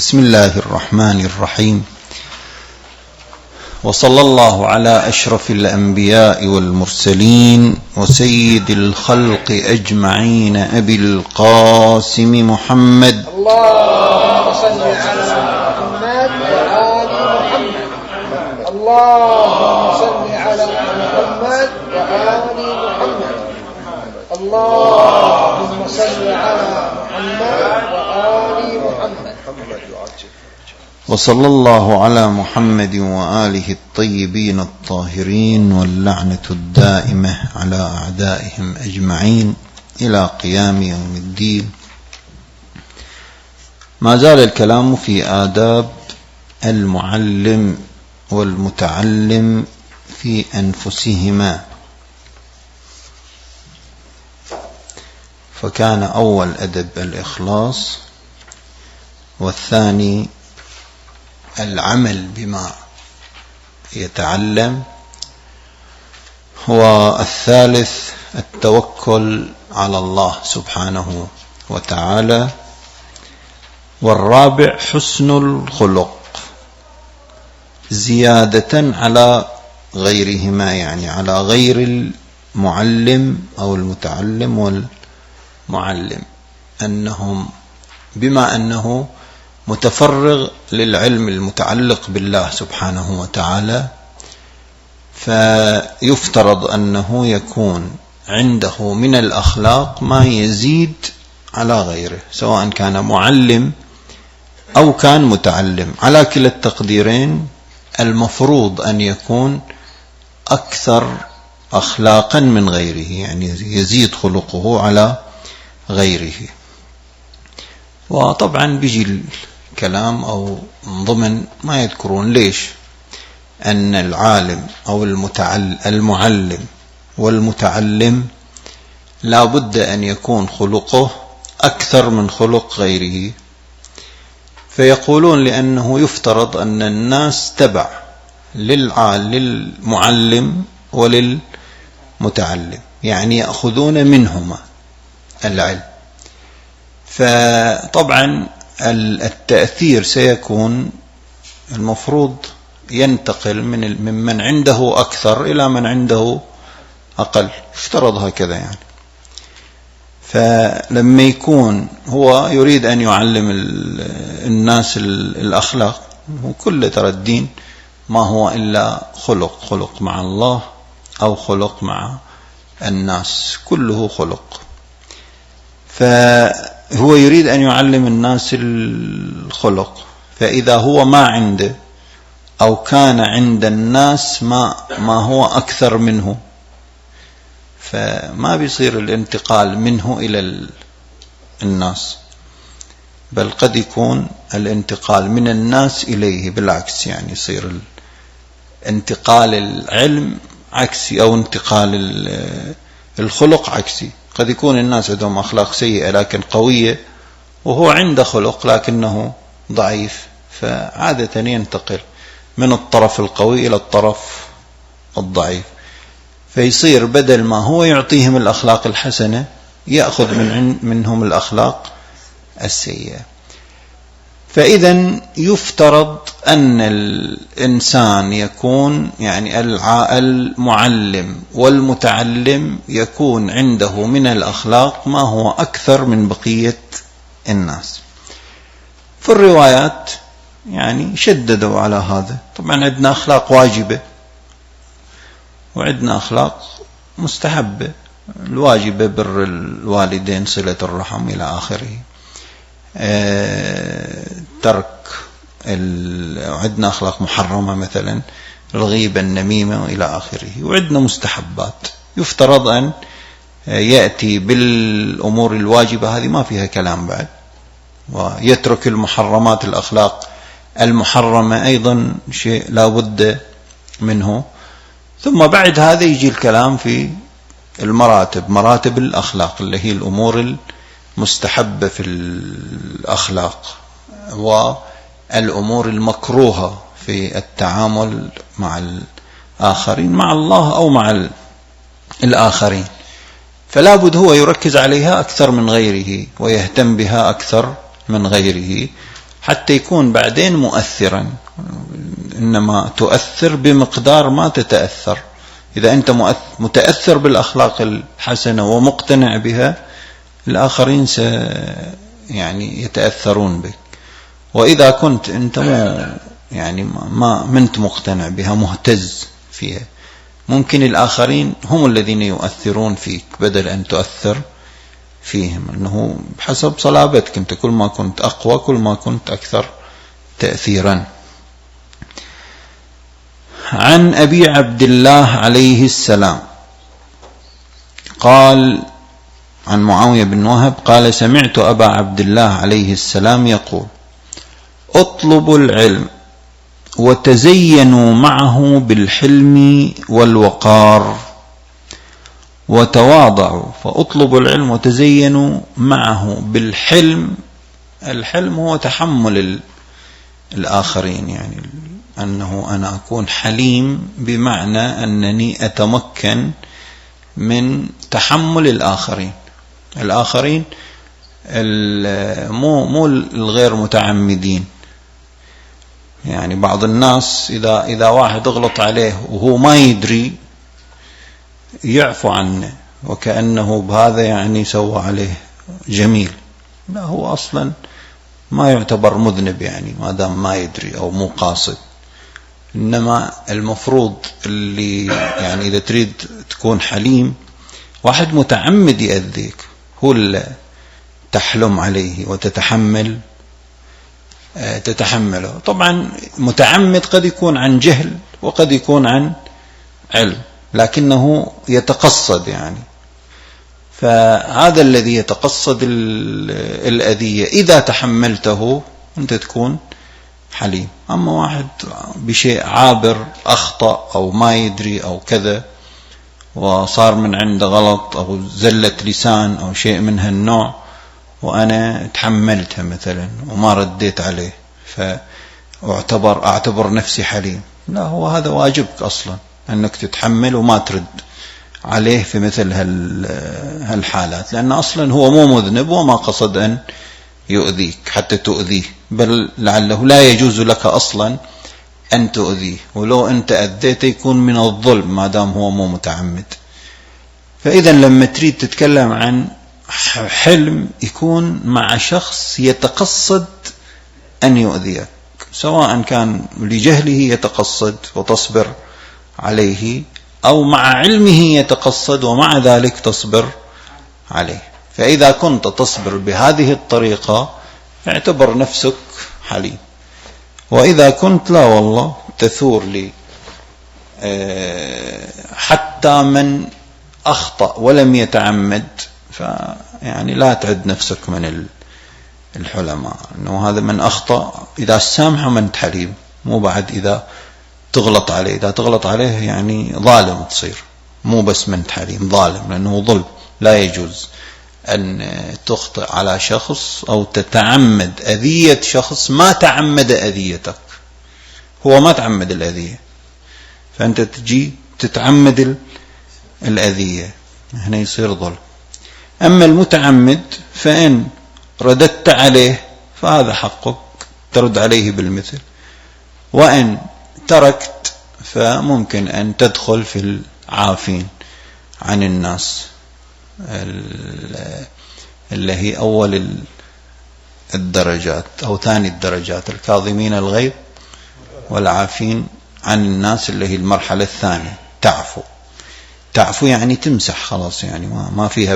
بسم الله الرحمن الرحيم. وصلى الله على أشرف الأنبياء والمرسلين وسيد الخلق أجمعين أبي القاسم محمد. اللهم صل على محمد وآل محمد. اللهم صل على محمد وآل محمد. اللهم صل على محمد وآل محمد. وصلى الله على محمد وآله الطيبين الطاهرين واللعنة الدائمة على أعدائهم أجمعين إلى قيام يوم الدين. ما زال الكلام في آداب المعلم والمتعلم في أنفسهما، فكان أول أدب الإخلاص، والثاني العمل بما يتعلم، والثالث التوكل على الله سبحانه وتعالى، والرابع حسن الخلق زيادة على غيرهما، يعني على غير المعلم أو المتعلم والمعلم، أنهم بما أنه متفرغ للعلم المتعلق بالله سبحانه وتعالى، فيفترض أنه يكون عنده من الأخلاق ما يزيد على غيره، سواء كان معلم أو كان متعلم. على كلا التقديرين المفروض أن يكون أكثر أخلاقا من غيره، يعني يزيد خلقه على غيره. وطبعا بيجي الكلام أو ضمن ما يذكرون ليش أن العالم أو المعلم والمتعلم لا بد أن يكون خلقه أكثر من خلق غيره، فيقولون لأنه يفترض أن الناس تبع للمعلم وللمتعلم، يعني يأخذون منهما العلم، فطبعا التأثير سيكون المفروض ينتقل ممن عنده أكثر إلى من عنده أقل، افترض هكذا يعني. فلما يكون هو يريد أن يعلم الناس الأخلاق، وكل ترى الدين ما هو إلا خلق مع الله أو خلق مع الناس، كله خلق. فهو يريد أن يعلم الناس الخلق، فإذا هو ما عنده أو كان عند الناس ما هو أكثر منه، فما بيصير الانتقال منه إلى الناس، بل قد يكون الانتقال من الناس إليه بالعكس، يعني يصير انتقال العلم عكسي أو انتقال الخلق عكسي. قد يكون الناس عندهم أخلاق سيئة لكن قوية، وهو عنده خلق لكنه ضعيف، فعادة ينتقل من الطرف القوي إلى الطرف الضعيف، فيصير بدل ما هو يعطيهم الأخلاق الحسنة يأخذ منهم الأخلاق السيئة. فإذا يفترض أن الإنسان يكون، يعني المعلم والمتعلم يكون عنده من الأخلاق ما هو أكثر من بقية الناس. في الروايات يعني شددوا على هذا. طبعا عندنا أخلاق واجبة وعندنا أخلاق مستحبة. الواجبة بر الوالدين، صلة الرحم إلى آخره، ترك عندنا أخلاق محرمة مثلا الغيبة، النميمة إلى آخره، وعندنا مستحبات يفترض أن يأتي بالأمور الواجبة، هذه ما فيها كلام بعد، ويترك المحرمات، الأخلاق المحرمة أيضا شيء لا بد منه. ثم بعد هذا يجي الكلام في مراتب الأخلاق، اللي هي الأمور المستحبة في الأخلاق، والأمور المكروهة في التعامل مع الآخرين، مع الله أو مع الآخرين. فلا بد هو يركز عليها أكثر من غيره ويهتم بها أكثر من غيره، حتى يكون بعدين مؤثرا، إنما تؤثر بمقدار ما تتأثر. إذا أنت متأثر بالأخلاق الحسنة ومقتنع بها، الآخرين يعني يتأثرون بك. وإذا كنت أنت ما منت مقتنع بها، مهتز فيها، ممكن الآخرين هم الذين يؤثرون فيك بدل أن تؤثر فيهم، أنه بحسب صلابتك أنت، كل ما كنت أقوى كل ما كنت أكثر تأثيرا. عن أبي عبد الله عليه السلام قال عن معاوية بن وهب قال: سمعت أبا عبد الله عليه السلام يقول: اطلبوا العلم وتزينوا معه بالحلم والوقار وتواضعوا. فاطلبوا العلم وتزينوا معه بالحلم. الحلم هو تحمل الآخرين، يعني أنه أنا أكون حليم بمعنى أنني أتمكن من تحمل الآخرين. الآخرين مو الغير متعمدين. يعني بعض الناس إذا واحد اغلط عليه وهو ما يدري يعفو عنه وكأنه بهذا يعني سوى عليه جميل. لا، هو أصلا ما يعتبر مذنب يعني ما دام ما يدري أو مو قاصد. إنما المفروض اللي يعني إذا تريد تكون حليم، واحد متعمد يأذيك هو اللي تحلم عليه وتتحمله. طبعا متعمد قد يكون عن جهل وقد يكون عن علم، لكنه يتقصد يعني. فهذا الذي يتقصد الأذية إذا تحملته أنت تكون حليم. أما واحد بشيء عابر أخطأ أو ما يدري أو كذا وصار من عنده غلط أو زلة لسان أو شيء من هالنوع وأنا تحملتها مثلا وما رديت عليه فأعتبر نفسي حليم، لا، هو هذا واجبك أصلا أنك تتحمل وما ترد عليه في مثل هالحالات، لأن أصلا هو مو مذنب وما قصد أن يؤذيك حتى تؤذيه، بل لعله لا يجوز لك أصلا أن تؤذيه، ولو أنت أذيته يكون من الظلم ما دام هو مو متعمد. فإذا لما تريد تتكلم عن حلم يكون مع شخص يتقصد أن يؤذيك، سواء كان لجهله يتقصد وتصبر عليه أو مع علمه يتقصد ومع ذلك تصبر عليه. فإذا كنت تصبر بهذه الطريقة اعتبر نفسك حليم. وإذا كنت لا والله تثور لي حتى من أخطأ ولم يتعمد، فيعني لا تعد نفسك من الحلماء، أنه هذا من أخطأ إذا سامحه من حليم، مو بعد إذا تغلط عليه. إذا تغلط عليه يعني ظالم تصير، مو بس من حليم، ظالم، لأنه ظلم. لا يجوز أن تخطئ على شخص أو تتعمد أذية شخص ما تعمد أذيتك، هو ما تعمد الأذية فأنت تجي تتعمد الأذية، هنا يصير ظلم. أما المتعمد فإن رددت عليه فهذا حقك ترد عليه بالمثل، وإن تركت فممكن أن تدخل في العافين عن الناس اللي هي أول الدرجات أو ثاني الدرجات، الكاظمين الغيظ والعافين عن الناس، اللي هي المرحلة الثانية. تعفو يعني تمسح خلاص، يعني ما فيها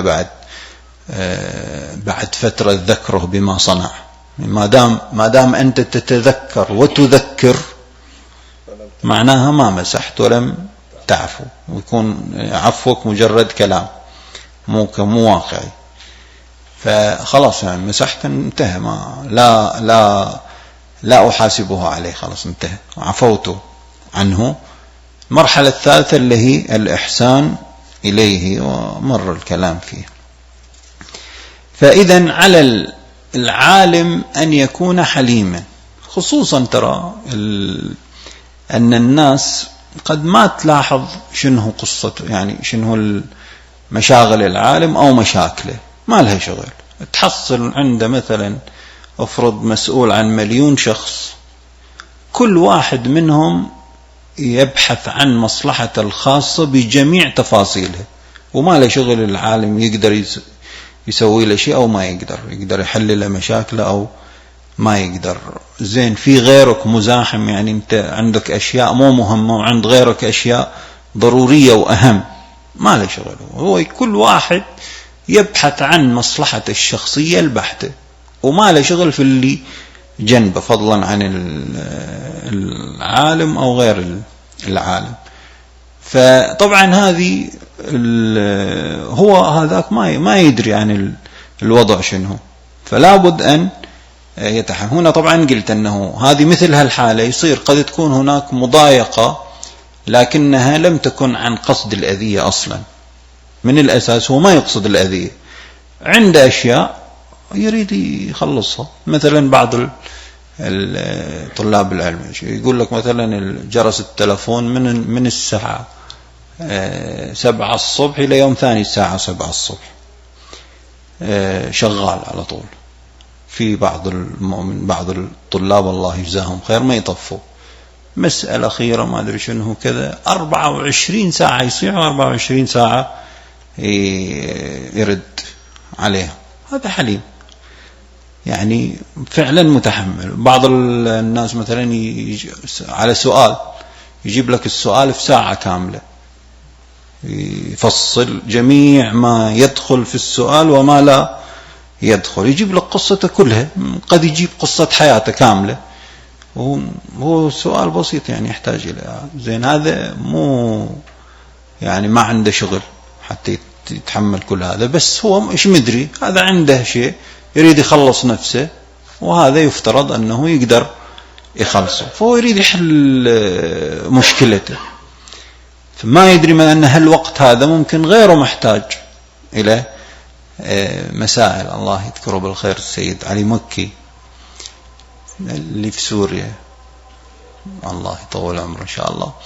بعد فترة ذكره بما صنع. ما دام أنت تتذكر وتذكر معناها ما مسحت ولم تعفو، ويكون عفوك مجرد كلام مو واقعي. فخلاص يعني مسحت انتهى، لا أحاسبه عليه، خلاص انتهى، عفوت عنه. المرحلة الثالثة اللي هي الإحسان إليه ومر الكلام فيه. فإذا على العالم أن يكون حليما، خصوصا ترى أن الناس قد ما تلاحظ شنو قصته، يعني شنو مشاغل العالم أو مشاكله، ما لها شغل. تحصل عنده مثلا افرض مسؤول عن 1,000,000 شخص، كل واحد منهم يبحث عن مصلحته الخاصة بجميع تفاصيلها، وما له شغل العالم يقدر يسوي له شيء أو ما يقدر يحل له مشاكله أو ما يقدر. زين في غيرك مزاحم، يعني أنت عندك أشياء مو مهمة وعند غيرك أشياء ضرورية وأهم، ما له شغل. هو كل واحد يبحث عن مصلحته الشخصية البحتة وما له شغل في اللي جنبه، فضلا عن العالم أو غير العالم. فطبعا هذه هو هذاك ما يدري عن الوضع شنو، فلا بد أن يتحمل. هنا طبعا قلت أنه هذه مثل هالحالة يصير قد تكون هناك مضايقة لكنها لم تكن عن قصد الأذية أصلا، من الأساس هو ما يقصد الأذية، عنده أشياء يريد يخلصها. مثلا بعض طلاب العلم يقول لك مثلا جرس التلفون من الساعة 7 الصبح إلى يوم ثاني الساعة 7 الصبح شغال على طول. في بعض الطلاب الله يجزاهم خير ما يطفوا، مسألة أخيرة ما أدري شنو كذا، 24 ساعة يصيح 24 ساعة يرد عليها. هذا حليم يعني فعلا متحمل. بعض الناس مثلا على سؤال يجيب لك السؤال في ساعة كاملة، يفصل جميع ما يدخل في السؤال وما لا يدخل، يجيب لك قصته كلها، قد يجيب قصة حياته كاملة، هو سؤال بسيط يعني يحتاج إلى زين. هذا مو يعني ما عنده شغل حتى يتحمل كل هذا، بس هو إيش مدري، هذا عنده شيء يريد يخلص نفسه، وهذا يفترض أنه يقدر يخلصه، فهو يريد يحل مشكلته، فما يدري من أن هالوقت هذا ممكن غيره محتاج إلى مسائل. الله يذكره بالخير السيد علي مكي اللي في سوريا، الله يطول عمره إن شاء الله،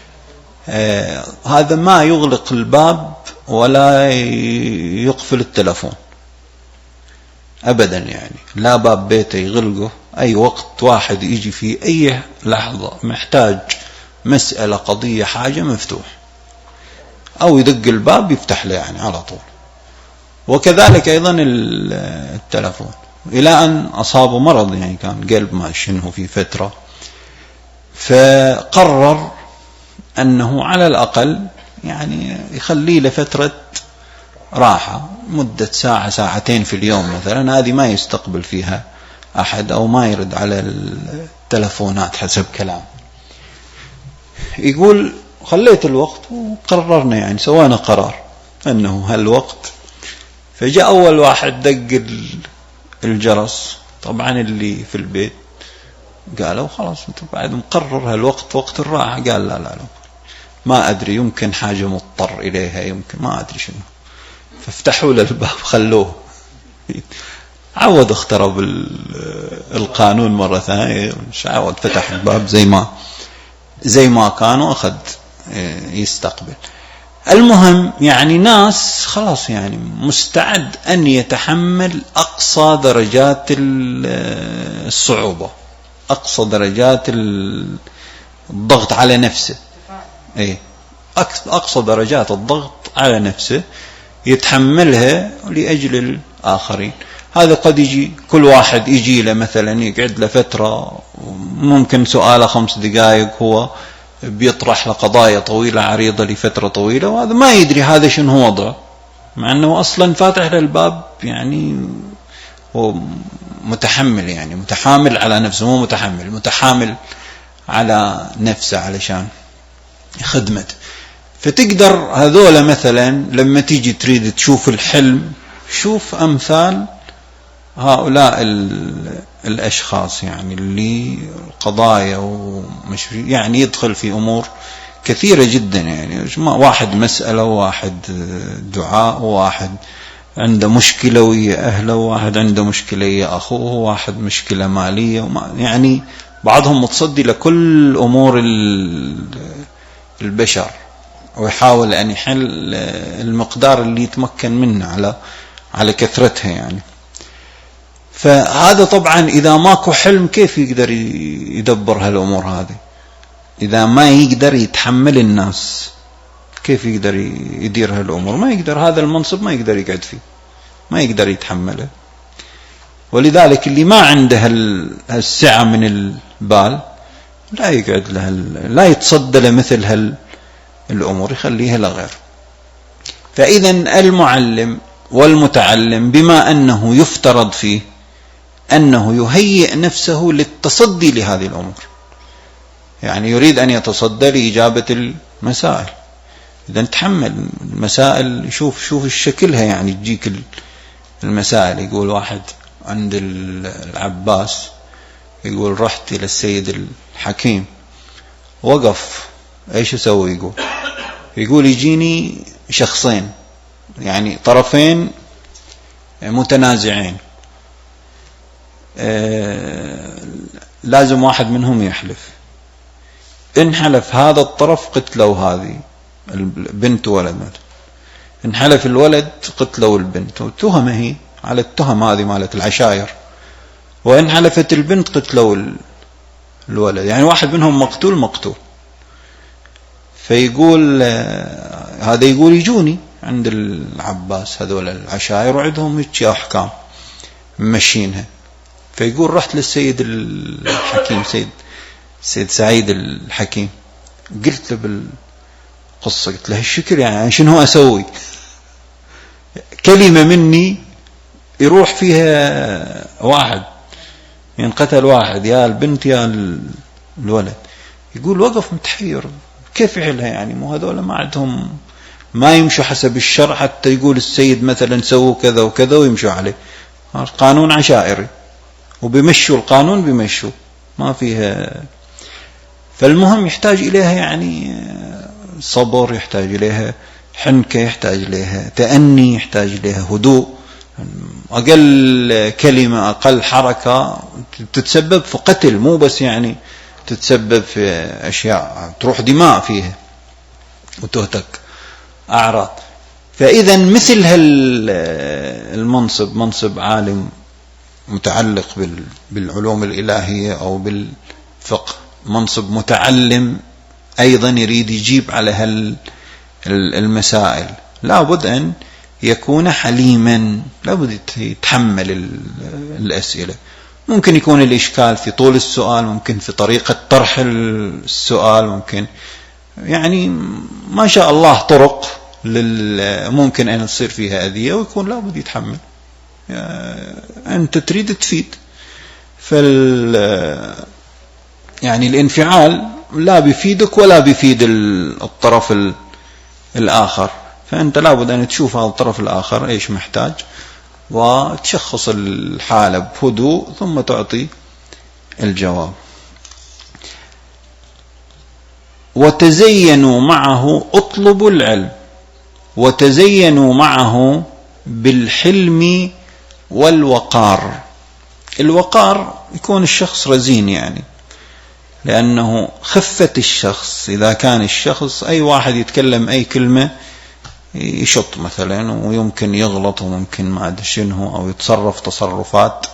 هذا ما يغلق الباب ولا يقفل التلفون أبدا، يعني لا باب بيته يغلقه، أي وقت واحد يجي في أي لحظة محتاج مسألة قضية حاجة مفتوح، أو يدق الباب يفتح له يعني على طول. وكذلك أيضا التلفون، إلى أن أصابه مرض يعني كان قلب ما شنه في فترة، فقرر أنه على الأقل يعني يخلي له فترة راحة مدة ساعة ساعتين في اليوم مثلا، هذه ما يستقبل فيها أحد أو ما يرد على التلفونات حسب كلام. يقول خليت الوقت وقررنا يعني سوينا قرار أنه هالوقت. فجاء أول واحد دق الجرس، طبعا اللي في البيت قالوا خلاص انت بعد مقرر هالوقت وقت الراحة، قال لا ما أدري يمكن حاجة مضطر إليها، يمكن ما أدري شنو. فافتحوا له الباب خلوه عود اخترب القانون مرة ثانية، عود فتح الباب زي ما كان وأخذ يستقبل. المهم يعني ناس خلاص يعني مستعد أن يتحمل أقصى درجات الصعوبة، أقصى درجات الضغط على نفسه، أقصى درجات الضغط على نفسه يتحملها لأجل الآخرين. هذا قد يجي كل واحد يجي له مثلا يقعد له فترة، ممكن سؤاله 5 دقائق هو بيطرح لقضايا طويلة عريضة لفترة طويلة، وهذا ما يدري هذا شنو وضعه، مع أنه أصلا فاتح للباب يعني هو متحمل، يعني متحامل على نفسه، مو متحامل على نفسه علشان خدمته. فتقدر هذولا مثلا لما تيجي تريد تشوف الحلم، شوف أمثال هؤلاء الأشخاص يعني اللي قضايا ومشروع، يعني يدخل في أمور كثيرة جدا، يعني واحد مسألة، وواحد دعاء، وواحد عنده مشكلة ويا أهله، وواحد عنده مشكلة ويا أخوه، وواحد مشكلة مالية، يعني بعضهم متصدي لكل أمور البشر، ويحاول أن يحل المقدار اللي يتمكن منه على كثرتها يعني. فهذا طبعا إذا ماكو حلم كيف يقدر يدبر هالأمور هذه؟ إذا ما يقدر يتحمل الناس كيف يقدر يدير هالأمور؟ ما يقدر، هذا المنصب ما يقدر يقعد فيه، ما يقدر يتحمله. ولذلك اللي ما عنده هالسعة من البال لا يقعد له، لا يتصدى لمثل هالأمور، يخليها لغير. فإذا المعلم والمتعلم بما أنه يفترض فيه أنه يهيئ نفسه للتصدي لهذه الأمور، يعني يريد أن يتصدى لإجابة المسائل، إذا تحمل المسائل، شوف الشكلها، يعني تجيك المسائل. يقول واحد عند العباس، يقول رحت إلى السيد الحكيم وقف، إيش أسوي؟ يقول يجيني شخصين، يعني طرفين متنازعين، لازم واحد منهم يحلف. إن حلف هذا الطرف قتلوا هذه البنت ولد، إن حلف الولد قتلوا البنت، والتهمة هي على التهم هذه مالت العشائر. وإن حلفت البنت قتلوا الولد، يعني واحد منهم مقتول. فيقول هذا يقول يجوني عند العباس هذول العشائر وعندهم هيك أحكام ممشينها. فيقول رحت للسيد الحكيم، سيد سعيد الحكيم، قلت له بالقصة، قلت له الشكر، يعني شنو أسوي؟ كلمة مني يروح فيها واحد، ينقتل واحد، يا البنت يا الولد. يقول وقف متحير، كيف يحلها؟ يعني مو هذول ما عندهم، ما يمشوا حسب الشرع، حتى يقول السيد مثلا سووا كذا وكذا ويمشوا عليه، قانون عشائري، وبيمشوا القانون بيمشوا، ما فيها. فالمهم يحتاج إليها يعني صبر، يحتاج إليها حنكة، يحتاج إليها تأني، يحتاج إليها هدوء. أقل كلمة، أقل حركة تتسبب في قتل، مو بس يعني تتسبب في أشياء تروح دماء فيها وتهتك أعراض. فإذا مثل المنصب، منصب عالم متعلق بالعلوم الإلهية أو بالفقه، منصب متعلم أيضا يريد يجيب على المسائل، لابد أن يكون حليما، لابد يتحمل الأسئلة. ممكن يكون الإشكال في طول السؤال، ممكن في طريقة طرح السؤال، ممكن يعني ما شاء الله طرق ممكن أن تصير فيها أذية، ويكون لابد يتحمل. أنت تريد تفيد، يعني الانفعال لا بيفيدك ولا بيفيد الطرف الآخر، فأنت لابد أن تشوف هذا الطرف الآخر إيش محتاج، وتشخص الحالة بهدوء، ثم تعطي الجواب. وتزينوا معه، اطلبوا العلم، وتزينوا معه بالحلم والوقار. الوقار يكون الشخص رزين، يعني لأنه خفة الشخص، إذا كان الشخص أي واحد يتكلم أي كلمة يشط مثلا، ويمكن يغلط، وممكن ما أدري شنو، أو يتصرف تصرفات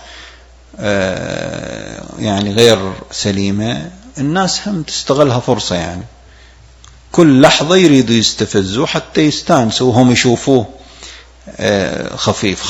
يعني غير سليمة، الناس هم تستغلها فرصة، يعني كل لحظة يريدوا يستفزوا حتى يستانسوا وهم يشوفوه خفيف،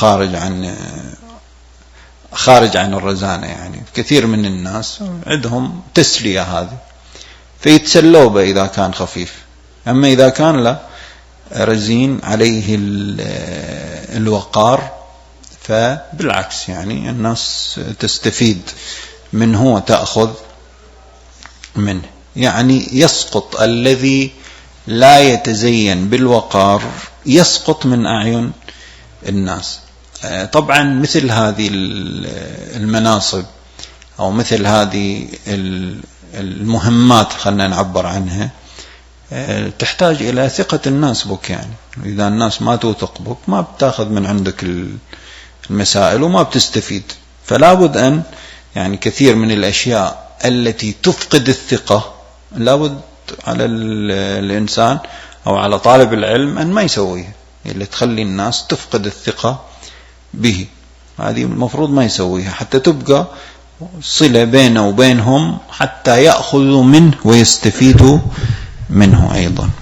خارج عن الرزانة. يعني كثير من الناس عندهم تسلية هذه، فيتسلوا به إذا كان خفيف. أما إذا كان لا، رزين عليه الوقار، فبالعكس يعني الناس تستفيد منه وتأخذ منه. يعني يسقط الذي لا يتزين بالوقار، يسقط من أعين الناس. طبعا مثل هذه المناصب أو مثل هذه المهمات، خلنا نعبر عنها، تحتاج إلى ثقة الناس بك. يعني إذا الناس ما توثق بك ما بتاخذ من عندك المسائل وما بتستفيد. فلا بد أن يعني كثير من الأشياء التي تفقد الثقة لابد على الإنسان أو على طالب العلم أن ما يسويها، اللي تخلي الناس تفقد الثقة به. هذه المفروض ما يسويها حتى تبقى صلة بينه وبينهم حتى يأخذوا منه ويستفيدوا منه أيضا.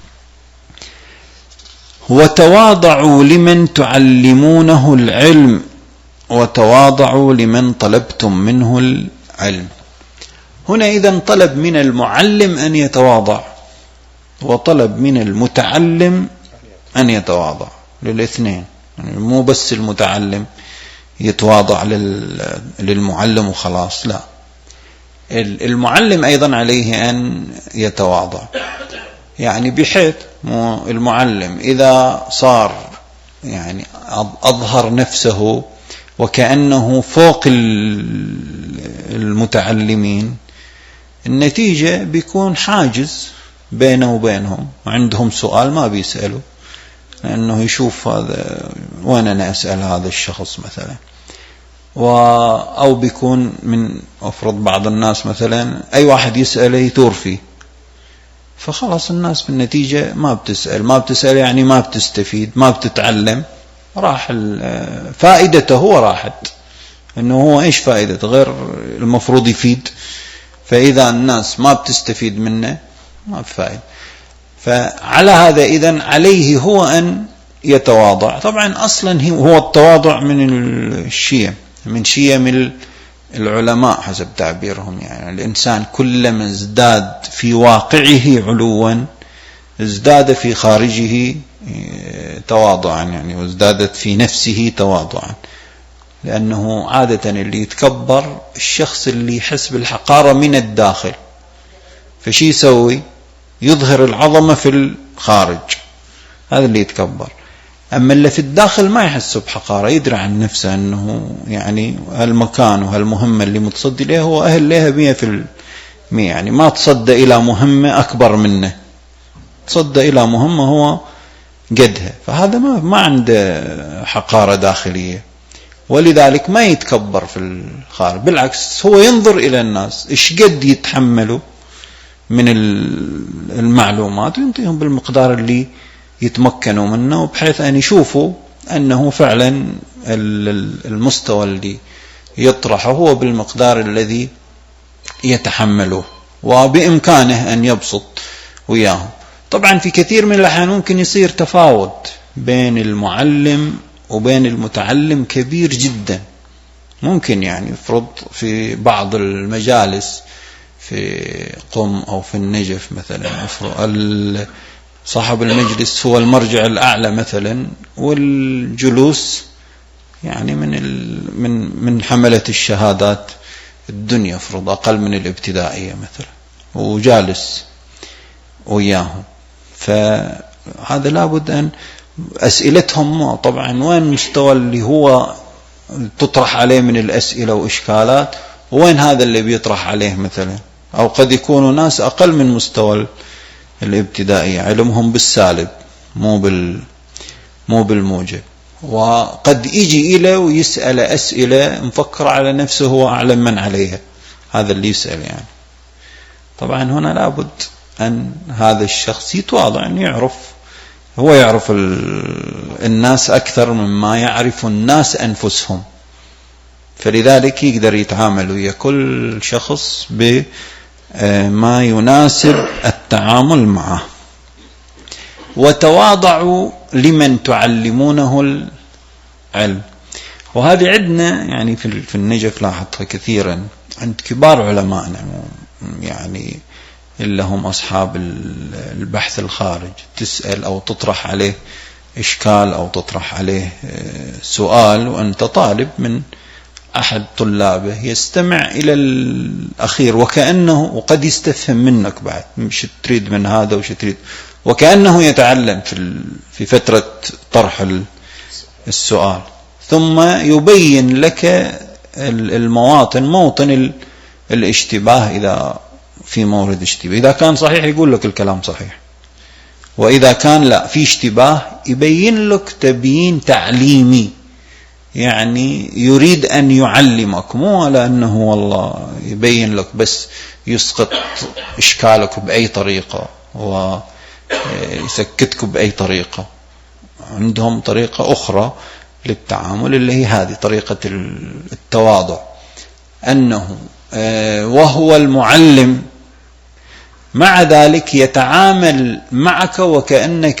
وتواضعوا لمن تعلمونه العلم وتواضعوا لمن طلبتم منه العلم. هنا إذن طلب من المعلم أن يتواضع وطلب من المتعلم أن يتواضع، للاثنين، يعني مو بس المتعلم يتواضع للمعلم وخلاص، لا، المعلم أيضا عليه أن يتواضع، يعني بحيث المعلم إذا صار يعني أظهر نفسه وكأنه فوق المتعلمين، النتيجة بيكون حاجز بينه وبينهم، وعندهم سؤال ما بيسأله لأنه يشوف هذا وين أنا أسأل هذا الشخص مثلا، أو بيكون من أفرض بعض الناس مثلا أي واحد يسأله يثور فيه، فخلاص الناس بالنتيجة ما بتسأل يعني ما بتستفيد، ما بتتعلم، راح فائدته وراحت، إنه هو إيش فائدته غير المفروض يفيد، فإذا الناس ما بتستفيد منه ما بفائد. فعلى هذا إذن عليه هو أن يتواضع. طبعا أصلا هو التواضع من الشيم، من شيم العلماء حسب تعبيرهم، يعني الإنسان كلما ازداد في واقعه علوا ازداد في خارجه تواضعا، يعني وازدادت في نفسه تواضعا، لأنه عادة اللي يتكبر الشخص اللي يحس بالحقارة من الداخل، فشي يسوي؟ يظهر العظمة في الخارج، هذا اللي يتكبر. أما اللي في الداخل ما يحس بحقارة، يدري عن نفسه أنه يعني هالمكان وهالمهمة اللي متصدي له هو أهل لها 100%، يعني ما تصدى إلى مهمة أكبر منه، تصدى إلى مهمة هو قدها، فهذا ما عنده حقارة داخلية، ولذلك ما يتكبر في الخارج، بالعكس هو ينظر إلى الناس إيش قد يتحملوا من المعلومات وينطيهم بالمقدار اللي يتمكنوا منه، وبحيث أن يشوفوا أنه فعلا المستوى اللي يطرحه هو بالمقدار الذي يتحمله، وبإمكانه أن يبسط وياهم. طبعا في كثير من الأحيان ممكن يصير تفاوت بين المعلم وبين المتعلم كبير جدا، ممكن يعني يفرض في بعض المجالس في قم أو في النجف مثلا صاحب المجلس هو المرجع الأعلى مثلا، والجلوس يعني من حملة الشهادات الدنيا فرض أقل من الابتدائية مثلا، وجالس وياهم، فهذا لابد أن أسئلتهم طبعا وين مستوى اللي هو تطرح عليه من الأسئلة وإشكالات، وين هذا اللي بيطرح عليه مثلا، أو قد يكونوا ناس أقل من مستوى الابتدائية، علمهم بالسالب مو بالموجب، وقد يجي إليه ويسأل أسئلة مفكر على نفسه هو أعلم من عليها، هذا اللي يسأل يعني. طبعا هنا لابد أن هذا الشخص يتواضع، أن هو يعرف الناس أكثر مما يعرف الناس أنفسهم، فلذلك يقدر يتعامل ويا كل شخص بما يناسب التعامل معه. وتواضعوا لمن تعلمونه العلم، وهذه عندنا يعني في النجف لاحظتها كثيرا عند كبار علمائنا، يعني اللي هم أصحاب البحث الخارج، تسأل أو تطرح عليه إشكال أو تطرح عليه سؤال وأنت طالب من أحد طلابه، يستمع إلى الأخير وقد يستفهم منك بعد، مش تريد من هذا وش تريد، وكأنه يتعلم في فترة طرح السؤال، ثم يبين لك موطن الاشتباه، إذا في مورد اشتباه، إذا كان صحيح يقول لك الكلام صحيح، وإذا كان لا في اشتباه يبين لك تبيين تعليمي، يعني يريد أن يعلمك، مو على أنه والله يبين لك بس يسقط إشكالك بأي طريقة ويسكتك بأي طريقة. عندهم طريقة أخرى للتعامل، اللي هي هذه طريقة التواضع، أنه وهو المعلم مع ذلك يتعامل معك وكأنك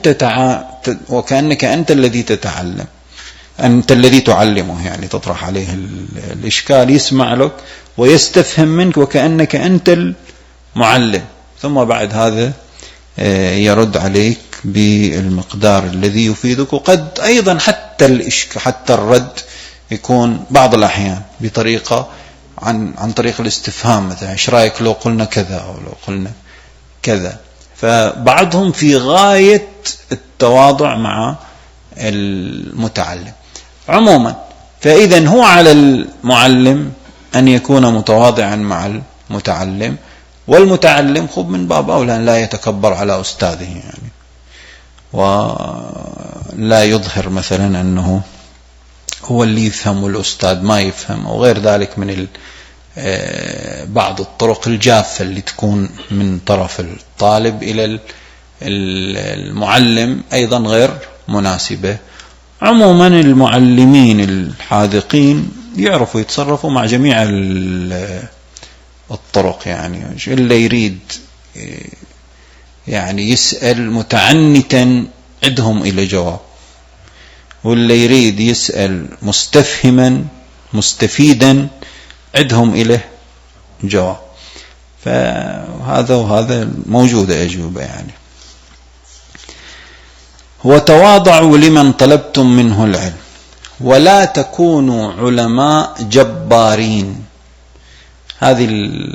أنت الذي تتعلم، أنت الذي تعلمه، يعني تطرح عليه الإشكال، يسمع لك ويستفهم منك وكأنك أنت المعلم، ثم بعد هذا يرد عليك بالمقدار الذي يفيدك. وقد أيضا حتى الرد يكون بعض الأحيان بطريقة عن طريق الاستفهام، مثلا ايش رأيك لو قلنا كذا أو لو قلنا كذا. فبعضهم في غاية التواضع مع المتعلم. عموما فإذا هو على المعلم أن يكون متواضعا مع المتعلم، والمتعلم خب من باب أولى لا يتكبر على أستاذه، يعني ولا يظهر مثلا أنه هو اللي يفهم والأستاذ ما يفهم أو غير ذلك من بعض الطرق الجافة اللي تكون من طرف الطالب إلى المعلم أيضا غير مناسبة. عموما المعلمين الحاذقين يعرفوا يتصرفوا مع جميع الطرق، يعني اللي يريد يعني يسأل متعنتا عدهم إلى جواب، واللي يريد يسأل مستفهما مستفيدا عدهم إلى جواب. فهذا وهذا موجودة أجوبة يعني. وتواضعوا لمن طلبتم منه العلم ولا تكونوا علماء جبارين. هذه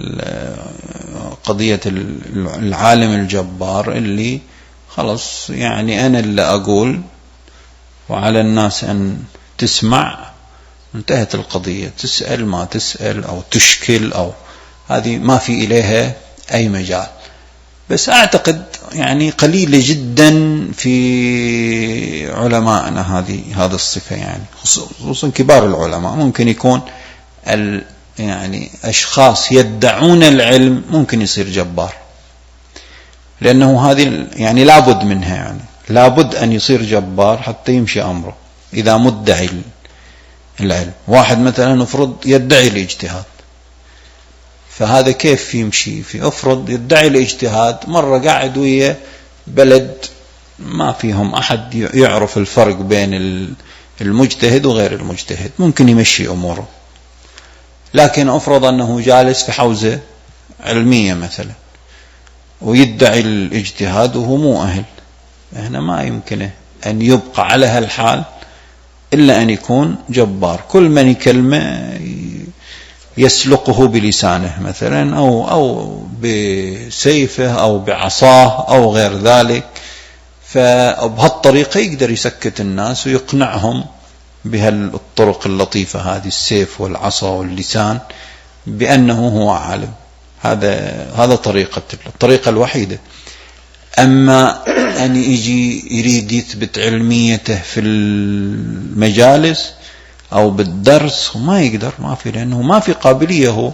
قضية العالم الجبار اللي خلص يعني أنا اللي أقول وعلى الناس أن تسمع، انتهت القضية. تسأل ما تسأل أو تشكل أو هذه ما في إليها أي مجال. بس أعتقد يعني قليلة جدا في علماءنا هذه الصفة، يعني خصوصا كبار العلماء. ممكن يكون يعني أشخاص يدعون العلم ممكن يصير جبار، لأنه هذه يعني لابد منها، يعني لابد أن يصير جبار حتى يمشي أمره إذا مدعي العلم. واحد مثلا نفرض يدعي الاجتهاد، فهذا كيف يمشي؟ في أفرض يدعي الاجتهاد، مرة قاعد ويا بلد ما فيهم أحد يعرف الفرق بين المجتهد وغير المجتهد، ممكن يمشي أموره. لكن أفرض أنه جالس في حوزة علمية مثلا ويدعي الاجتهاد وهو مو أهل، هنا ما يمكنه أن يبقى على هالحال إلا أن يكون جبار. كل من يكلمه يسلقه بلسانه مثلا أو بسيفه أو بعصاه أو غير ذلك، فبهالطريقة يقدر يسكت الناس ويقنعهم بهالطرق اللطيفة هذه، السيف والعصا واللسان، بأنه هو عالم. هذا الطريقة الوحيدة. أما أن يجي يريد يثبت علميته في المجالس أو بالدرس وما يقدر، ما في، لأنه ما في قابلية هو.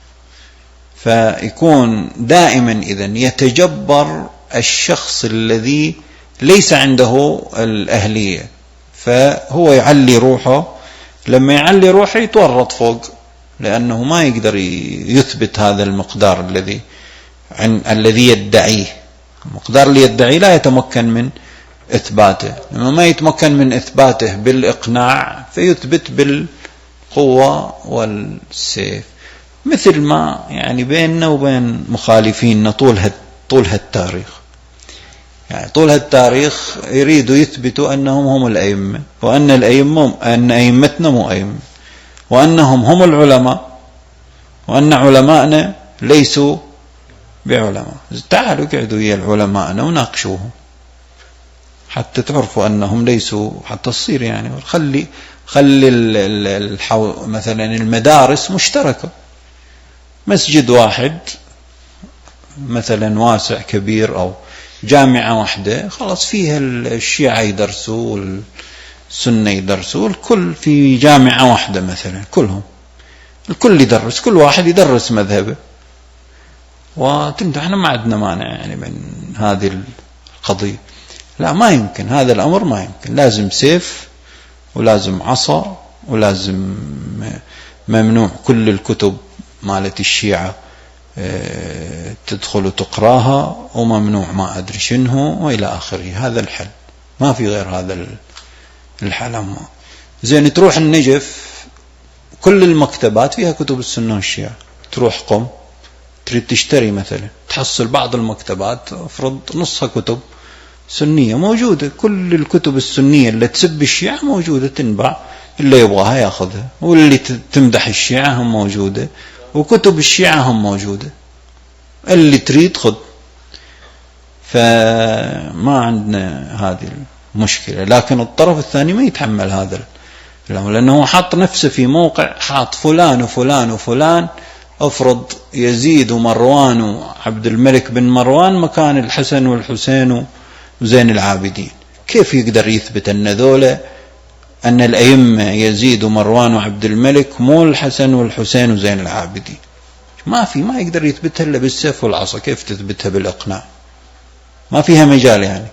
فيكون دائما إذن يتجبر الشخص الذي ليس عنده الأهلية، فهو يعلي روحه. لما يعلي روحه يتورط فوق، لأنه ما يقدر يثبت هذا المقدار الذي يدعيه. المقدار اللي يدعيه لا يتمكن من إثباته. لما ما يتمكن من إثباته بالإقناع فيثبت بالقوة والسيف، مثل ما يعني بيننا وبين مخالفيننا طول هالتاريخ. يعني طول هالتاريخ يريدوا يثبتوا أنهم هم الأئمة، وأن أئمتنا مو أئمة، وأنهم هم العلماء، وأن علماءنا ليسوا بعلماء. تعالوا قعدوا ويا العلماءنا وناقشوهم حتى تعرفوا أنهم ليسوا، حتى تصير يعني خلي مثلا المدارس مشتركة، مسجد واحد مثلا واسع كبير أو جامعة واحدة، خلاص فيها الشيعة يدرسوا والسنة يدرسوا، الكل في جامعة واحدة مثلا، الكل يدرس، كل واحد يدرس مذهبه، احنا ما عندنا مانع يعني من هذه القضية. لا، ما يمكن هذا الأمر، ما يمكن. لازم سيف ولازم عصا، ولازم ممنوع كل الكتب مالت الشيعة تدخل وتقراها، وممنوع ما أدري شنه وإلى آخره. هذا الحل، ما في غير هذا الحل. زين تروح النجف كل المكتبات فيها كتب السنة والشيعة، تروح قم تريد تشتري مثلا، تحصل بعض المكتبات افرض نصها كتب سنية موجودة، كل الكتب السنية اللي تسب الشيعة موجودة تنباع، اللي يبغاها ياخذها، واللي تمدح الشيعة هم موجودة، وكتب الشيعة هم موجودة، اللي تريد خذ. فما عندنا هذه المشكلة. لكن الطرف الثاني ما يتحمل هذا، لأنه حط نفسه في موقع، حاط فلان وفلان وفلان، أفرض يزيد ومروان وعبد الملك بن مروان مكان الحسن والحسين وزين العابدين. كيف يقدر يثبت أن ذولا، أن الأئمة يزيد ومروان وعبد الملك مو الحسن والحسين وزين العابدين؟ ما يقدر يثبتها إلا بالسيف والعصا. كيف تثبتها بالإقناع؟ ما فيها مجال يعني.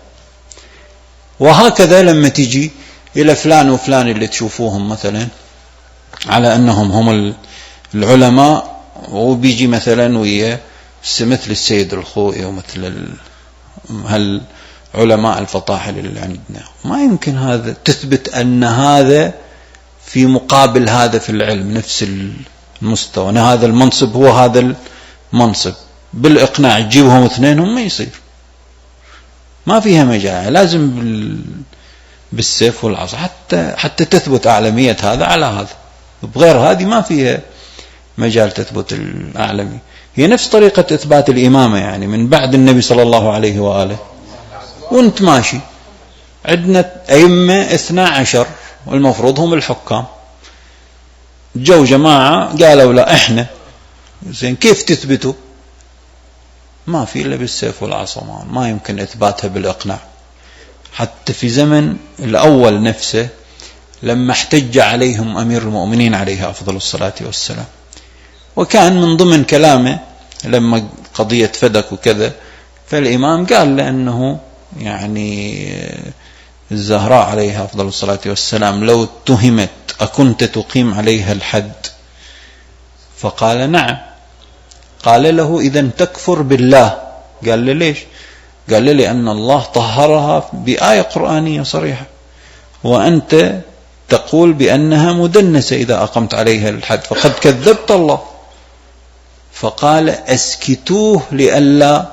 وهكذا لما تجي إلى فلان وفلان اللي تشوفوهم مثلا على أنهم هم العلماء، وبيجي مثلا ويا مثل السيد الخوئي ومثل هالعلماء الفطاحل اللي عندنا، ما يمكن هذا تثبت أن هذا في مقابل هذا في العلم نفس المستوى، أن هذا المنصب هو هذا المنصب. بالإقناع تجيبهم اثنينهم ما يصير، ما فيها مجال. لازم بالسيف والعصا حتى تثبت أعلمية هذا على هذا. بغير هذه ما فيها مجال تثبت الأعلمية. هي نفس طريقة إثبات الإمامة، يعني من بعد النبي صلى الله عليه وآله وانت ماشي، عندنا أئمة 12 والمفروض هم الحكام، جو جماعة قالوا لا إحنا، زين كيف تثبتوا؟ ما في إلا بالسيف والعصا، ما يمكن إثباتها بالإقناع. حتى في زمن الأول نفسه لما احتج عليهم أمير المؤمنين عليه أفضل الصلاة والسلام، وكان من ضمن كلامه لما قضية فدك وكذا، فالإمام قال لأنه يعني الزهراء عليها أفضل الصلاة والسلام لو اتهمت أكنت تقيم عليها الحد؟ فقال نعم. قال له إذن تكفر بالله. قال له ليش؟ قال له لأن الله طهرها بآية قرآنية صريحة، وأنت تقول بأنها مدنسة إذا أقمت عليها الحد، فقد كذبت الله. فقال أسكتوه لئلا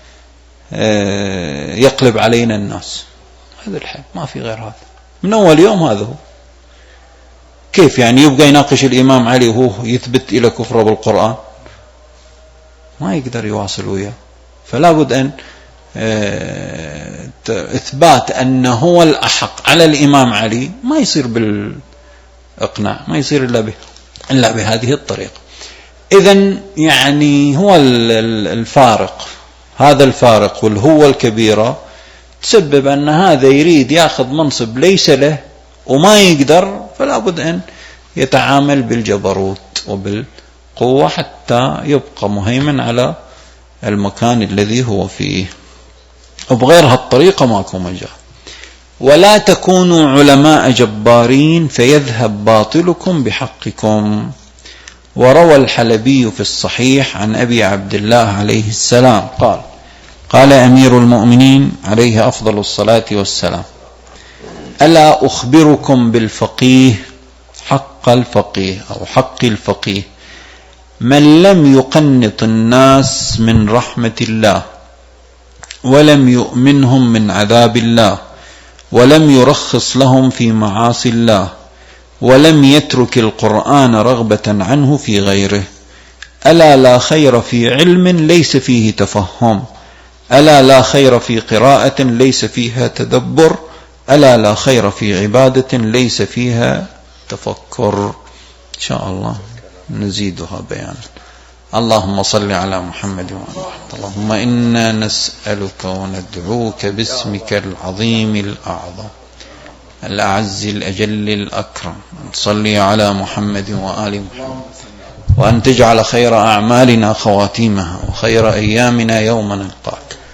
يقلب علينا الناس. هذا الحل، ما في غير هذا. من أول يوم هذا هو. كيف يعني يبقى يناقش الإمام علي وهو يثبت إلى كفره بالقرآن؟ ما يقدر يواصل وياه. فلا بد أن إثبات أنه هو الأحق على الإمام علي ما يصير بالإقناع، ما يصير إلا بهذه الطريقة. إذن يعني هو الفارق، هذا الفارق والهوة الكبيرة تسبب أن هذا يريد يأخذ منصب ليس له وما يقدر، فلا بد أن يتعامل بالجبروت وبالقوة حتى يبقى مهيمن على المكان الذي هو فيه. وبغير هالطريقة ماكو مجال. ولا تكونوا علماء جبارين فيذهب باطلكم بحقكم. وروى الحلبي في الصحيح عن أبي عبد الله عليه السلام قال أمير المؤمنين عليه أفضل الصلاة والسلام: ألا أخبركم بالفقيه حق الفقيه أو حق الفقيه، من لم يقنط الناس من رحمة الله، ولم يؤمنهم من عذاب الله، ولم يرخص لهم في معاصي الله، ولم يترك القرآن رغبة عنه في غيره. ألا لا خير في علم ليس فيه تفهم، ألا لا خير في قراءة ليس فيها تدبر، ألا لا خير في عبادة ليس فيها تفكر. إن شاء الله نزيدها بيانا. اللهم صل على محمد وعلى محمد. اللهم إنا نسألك وندعوك باسمك العظيم الأعظم الأعز الأجل الأكرم، أن تصلي على محمد وآل محمد، وأن تجعل خير أعمالنا خواتيمها، وخير أيامنا يوم نلقاك.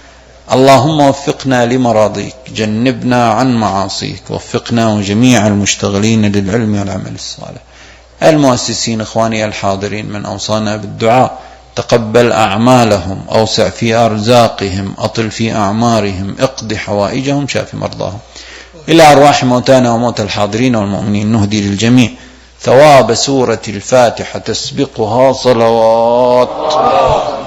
اللهم وفقنا لمراضيك، جنبنا عن معاصيك، وفقنا وجميع المشتغلين للعلم والعمل الصالح. المؤسسين إخواني الحاضرين من أوصانا بالدعاء، تقبل أعمالهم، أوسع في أرزاقهم، أطل في أعمارهم، اقض حوائجهم، شاف مرضاهم. إلى أرواح موتانا وموتى الحاضرين والمؤمنين نهدي للجميع ثواب سورة الفاتحة تسبقها صلوات.